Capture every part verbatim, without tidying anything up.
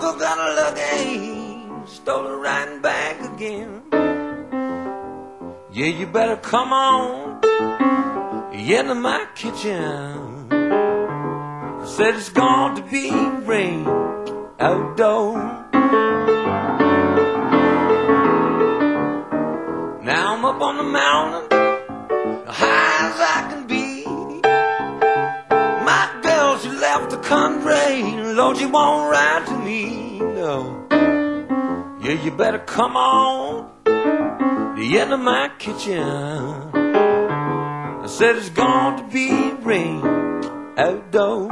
joker got a lucky, stole it right back again. Yeah, you better come on into my kitchen. I said it's going to be rain outdoors. Now I'm up on the mountain, high as I can be. My girl, she left the country, Lord, she won't ride to me, no. Yeah, you better come on the end of my kitchen. I said it's going to be rain outdoors.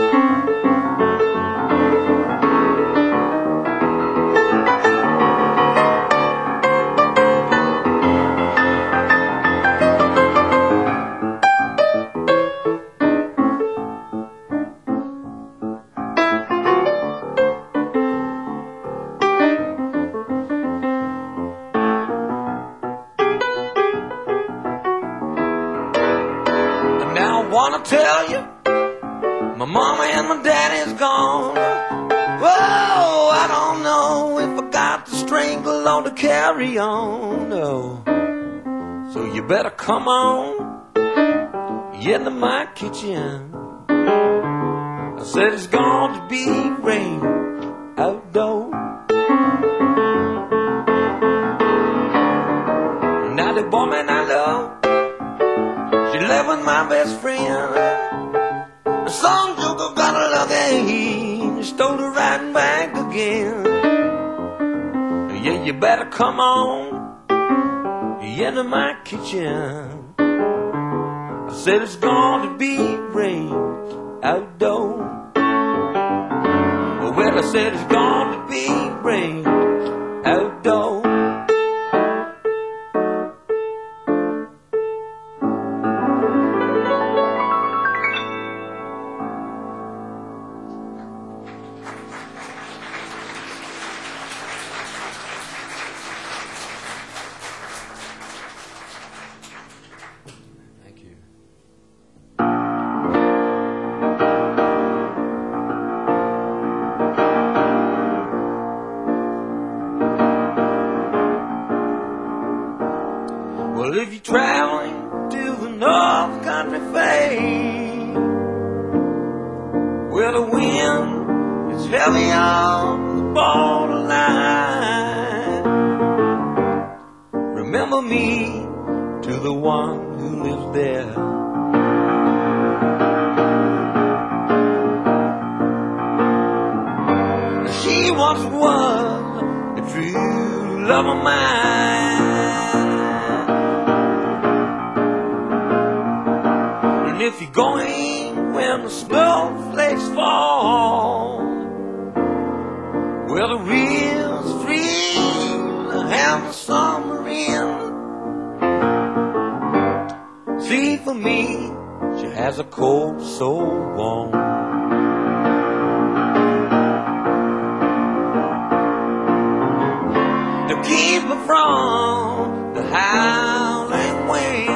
Now I wanna tell you, my mama and my daddy's gone. Whoa, I don't know if I got the strength alone to carry on, no. So you better come on into my kitchen. I said it's going to be rain outdoors. Now the woman I love, she left with my best friend. Some joker got a lucky, stole it right back again. Yeah, you better come on into my kitchen. I said it's going to be rain outdoors. Well, I said it's going to be rain outdoors. Well, if you're traveling to the North Country Fair, where the wind is heavy on the borderline, remember me to the one who lives there. She once was a true love of mine. If you're going when the snowflakes fall, where the real streams have the summer in, see for me, she has a coat so warm. To keep her from the howling wind.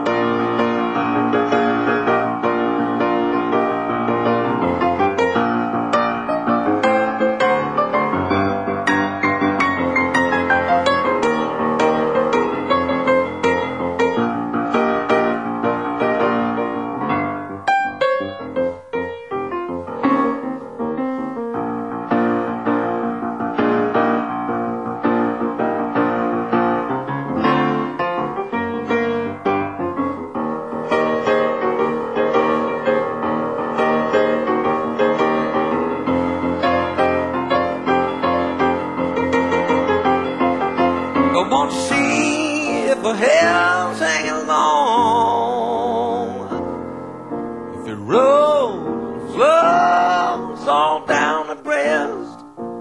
I want to see if her hair's hanging long, if it rolls, flows all down her breast.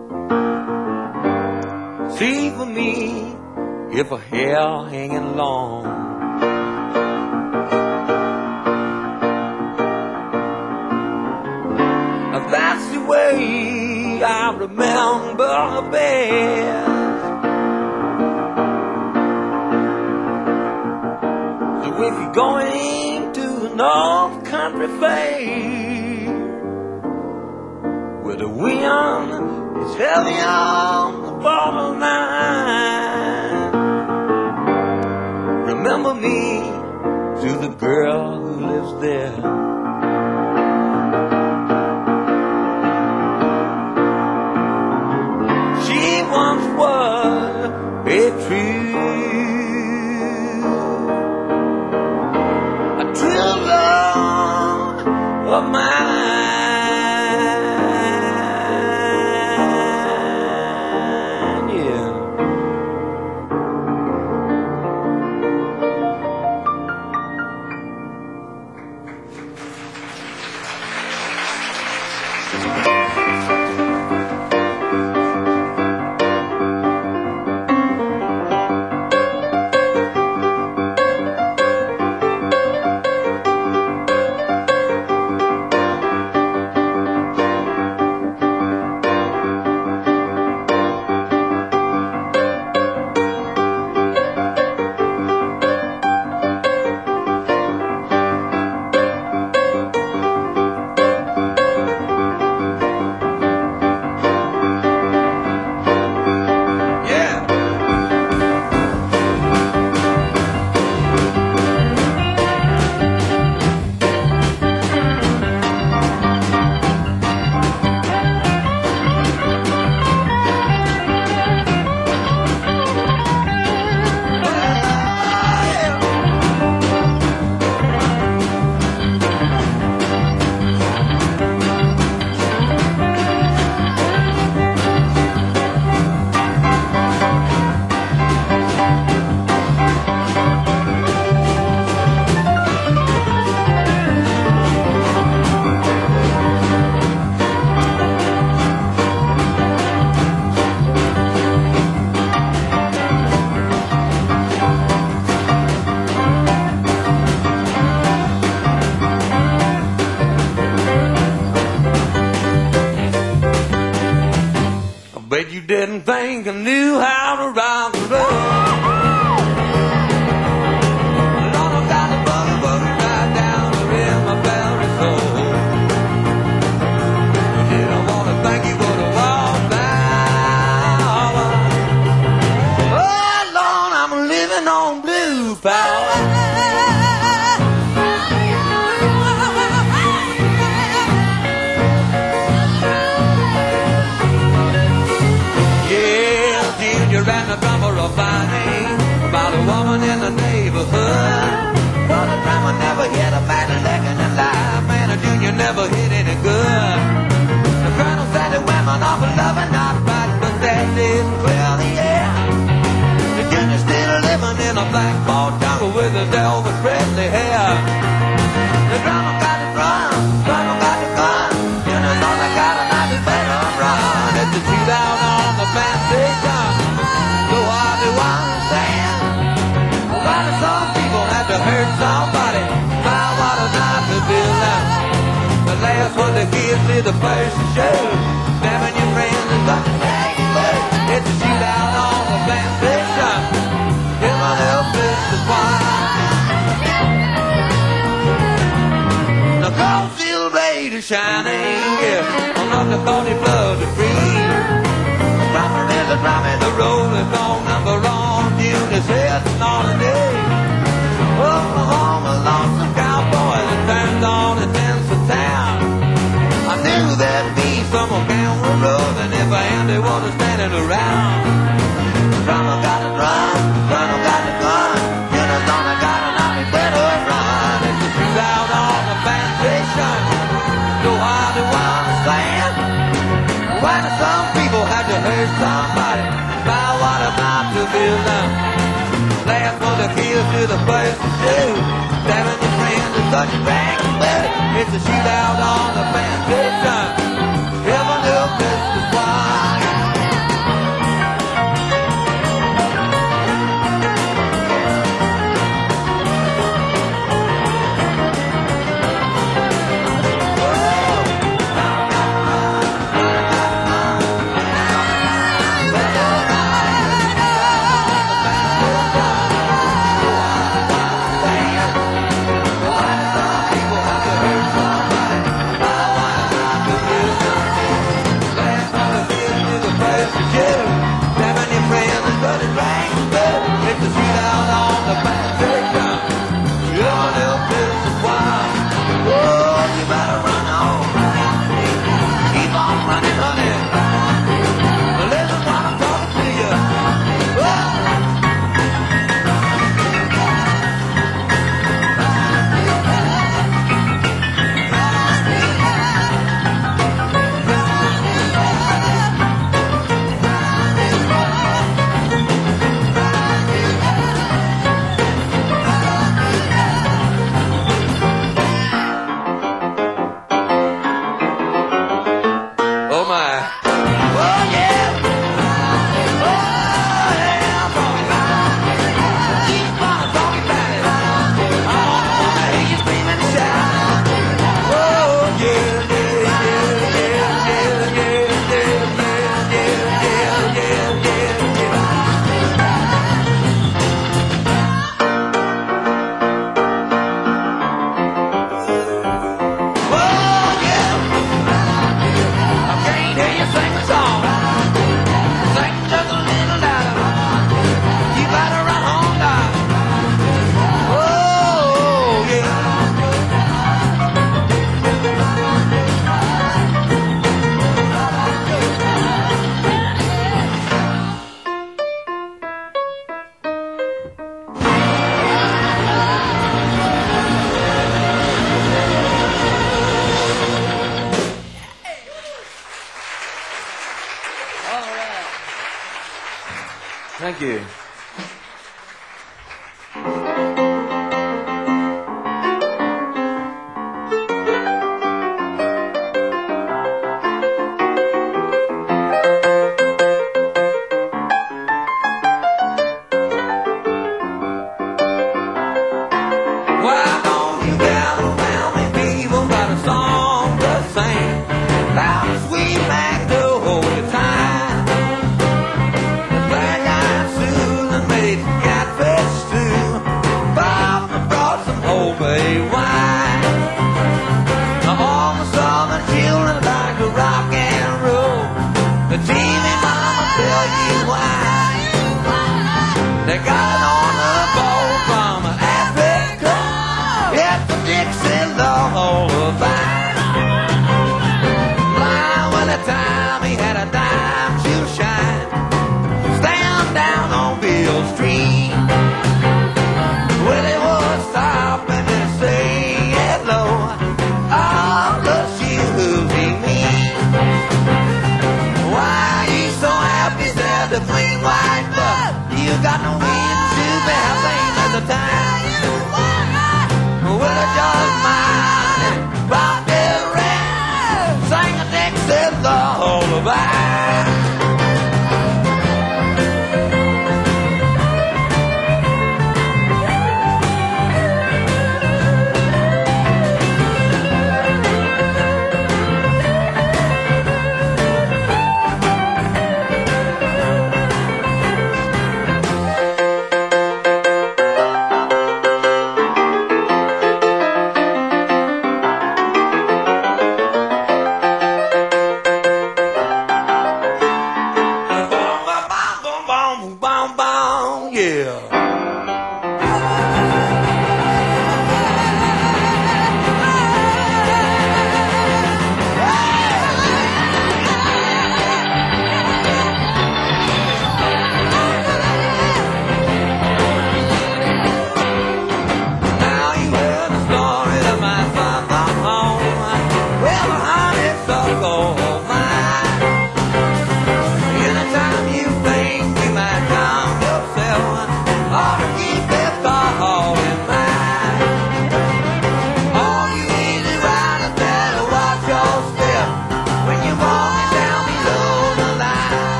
See for me if her hair hanging long. That's the way I remember her best. If you're going to the North Country Fair, where the wind is heavy on the borderline. Remember me to the girl who lives there. She once was a true, a true love of mine. Bet you didn't think I knew how to rock and roll. Lord, I got the boogie boogie right down in my very soul. Did I want to thank you for the walk down? Oh Lord, I'm living on blue power. And the drummer of finding about a woman in the neighborhood. But the drummer never hit a man licking in life. Man, a junior never hit any good. The colonel said the women often love and not right, but that didn't clear the air. The junior's still living in a black ball jungle with his Elvis Presley hair. The drummer got the drum, drummer got the gun. Junior's all I got a knife, is better run. It's a shootout on the band station. Some people had to hurt somebody. My what a night to build up. The last one the kids did the first show. Stabbing your friends and fucking hanging low. It's a shootout on the plantation. In my little business wine. The cold steel blade is shining, yeah, on North Dakota blood to breathe. The drummer is a drumming, the rolling ball number on June is heading on a day. Oklahoma lonesome cowboy that turns on and tends to town. I knew there'd be someone down the road, and if Andy wasn't standing around. The drummer got a drum, the drummer got a gun. You know, Donna got a knife, he better run. It's a shootout on the plantation. So hard to understand why do some people have to hurt somebody? By what about to build them? Last one to kill to the first to shoot. Stabbing your friends and such a bang, but it's a shootout on the plantation. Heaven help Mister Swine. honey, honey. Listen while I'm talking to you. Whoa. Thank you.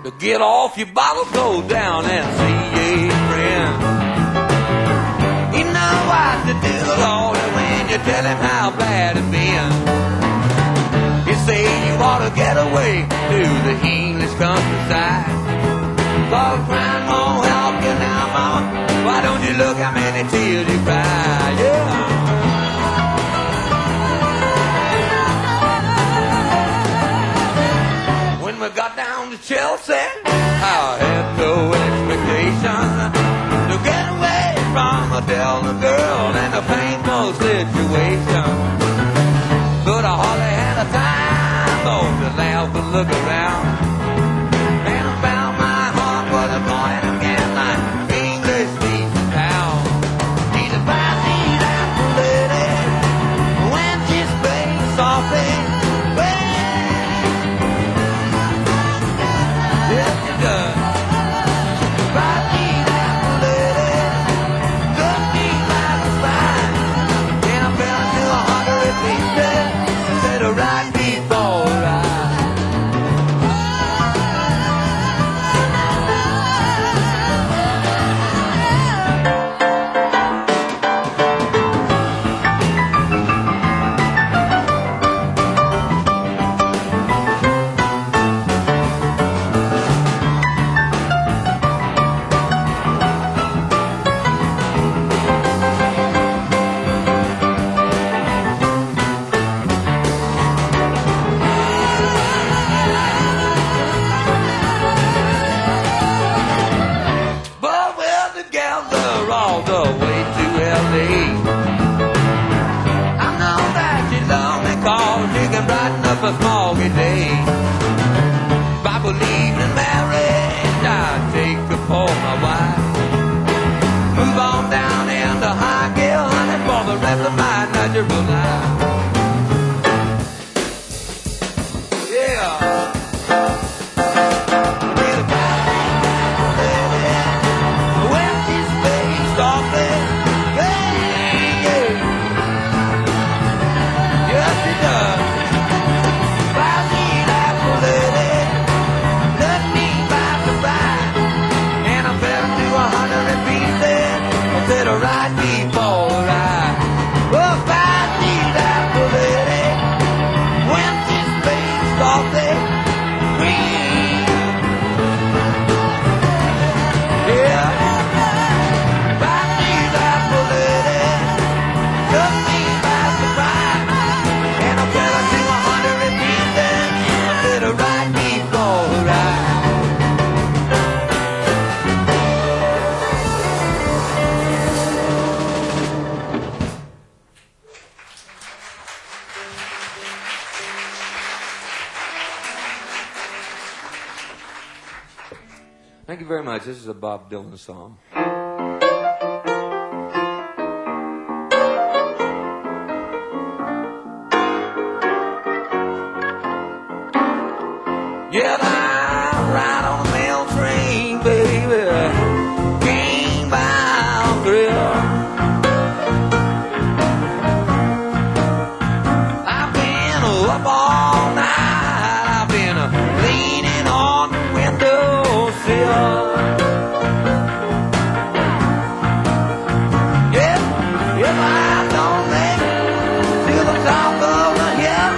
to get off your bottle, go down and see a friend. You know what to do, Lord, when you tell him how bad it's been. You say you ought to get away to the English countryside. Lord, crying won't help you now, mama. Why don't you look how many tears you cry? Yeah. When we got down to Chelsea, I had no expectation to get away from a Delta girl and a painful situation. But I hardly had a time though to laugh and look around. And I found my heart was a going again like English speaking town. She's a five-feet apple lady when she speaks softly. Yes, she does. Five-feet apple lady, took me like a spine. And I fell into a hundred pieces. Said a right before right. All the way to L A. I know that you love me cause you can brighten up a smoggy day. If I believe in marriage, I'd take her for my wife. Move on down into Highgate, honey, for the rest of my natural life. Yeah. Right before right. Oh, five feet apple lady, when she's faced off the green. Yeah. Five feet apple lady, took me by surprise. And I fell into a hundred pieces. I said right before right. Thank you very much. This is a Bob Dylan song. Yeah, I ride on a mail train, baby. Came by on grill. I've been up all night. I've been leaning on the windowsill. Yeah, if I don't make it to the top of the hill,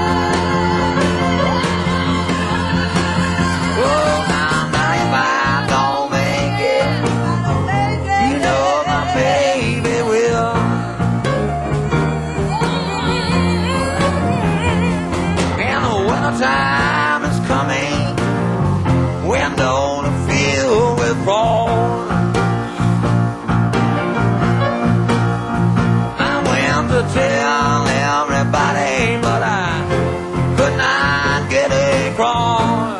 oh, now, now if I don't make it, you know my baby will. And the winter time is coming, when don't feel with frost. To tell everybody, but I could not get across.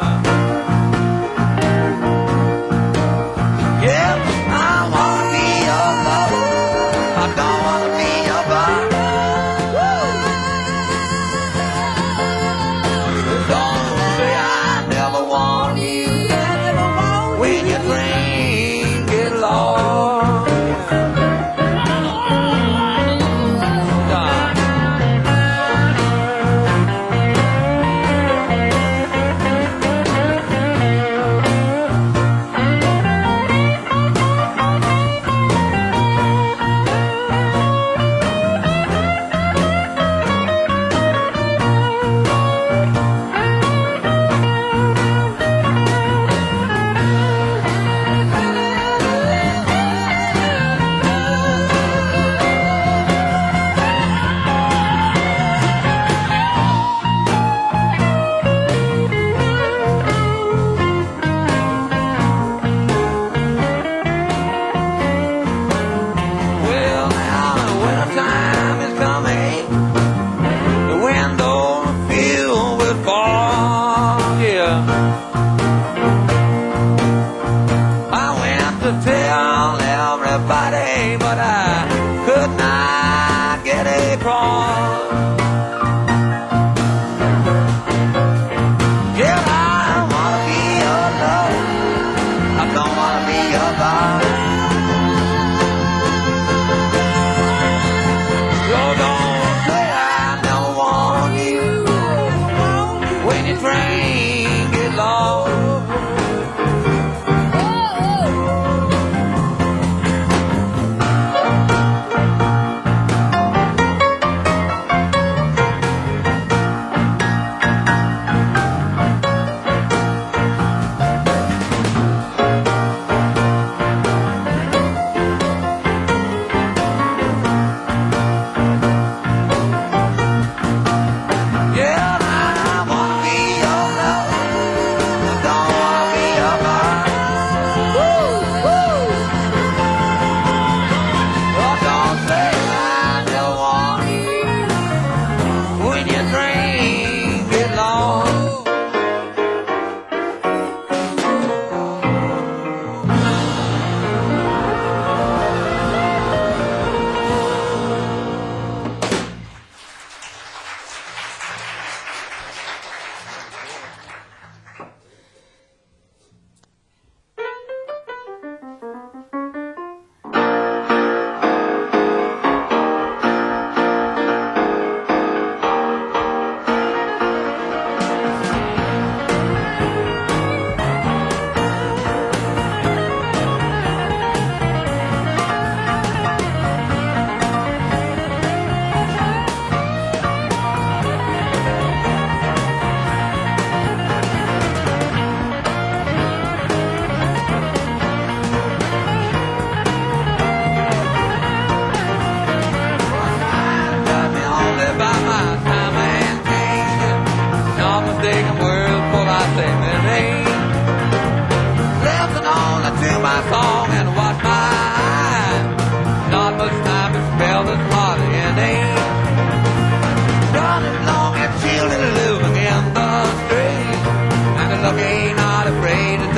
Yeah, I wanna be your lover, I don't wanna be your body. Don't say I never want you when your dreams get lost.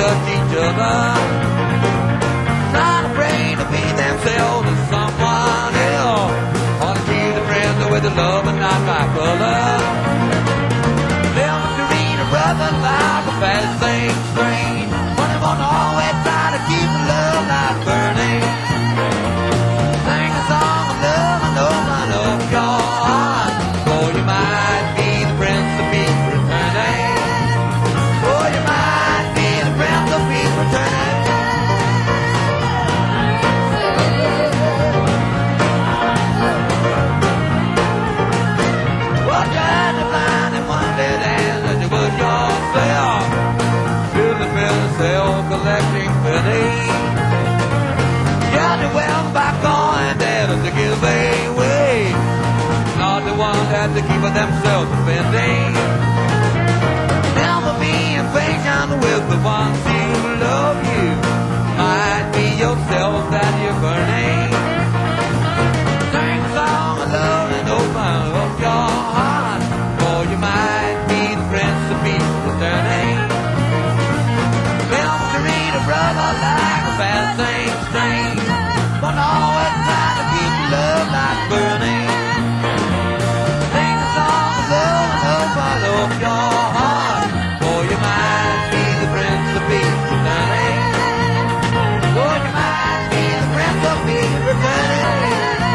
touch each other. Not afraid to be themselves as someone else. Want to be the friends with the love and not by color. Never to read a brother like a fast thing strange. But they want to always try to keep the love light burning. Sing a song of love and open up your heart. Or you might be the prince of peace returning. Or you might be the prince of peace returning. Well, you had to blind and one dead hand that you would yourself. Feel the bill self-collecting penny. Got the well back on there to give away. Not the ones that to keep themselves offending. Never be impatient with the ones who love you. Might be yourself that you're burning. Sing a song of love and open up your heart. Or you might be the prince of peace returning. Never to read a brother like a fast thing strange. But always try to keep love light burning. Sing a song of love and open up your heart. Or you might be the prince of peace returning. Or you might be the prince of peace returning.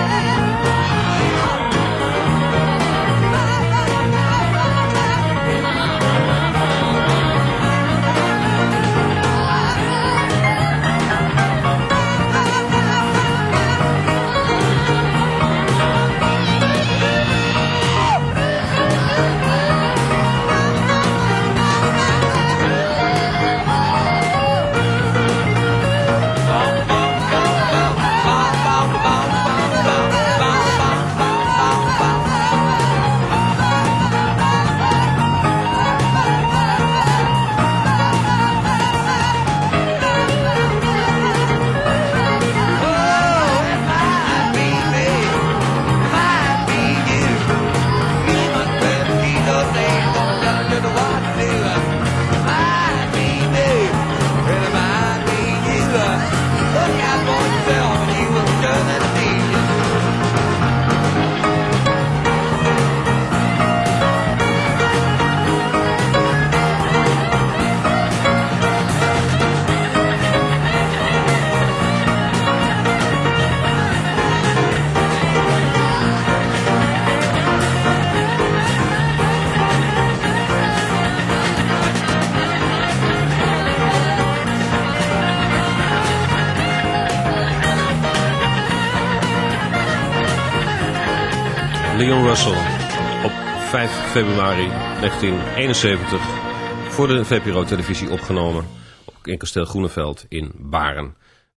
Leon Russell op vijf februari negentien eenenzeventig voor de V P R O televisie opgenomen in Kasteel Groeneveld in Baren.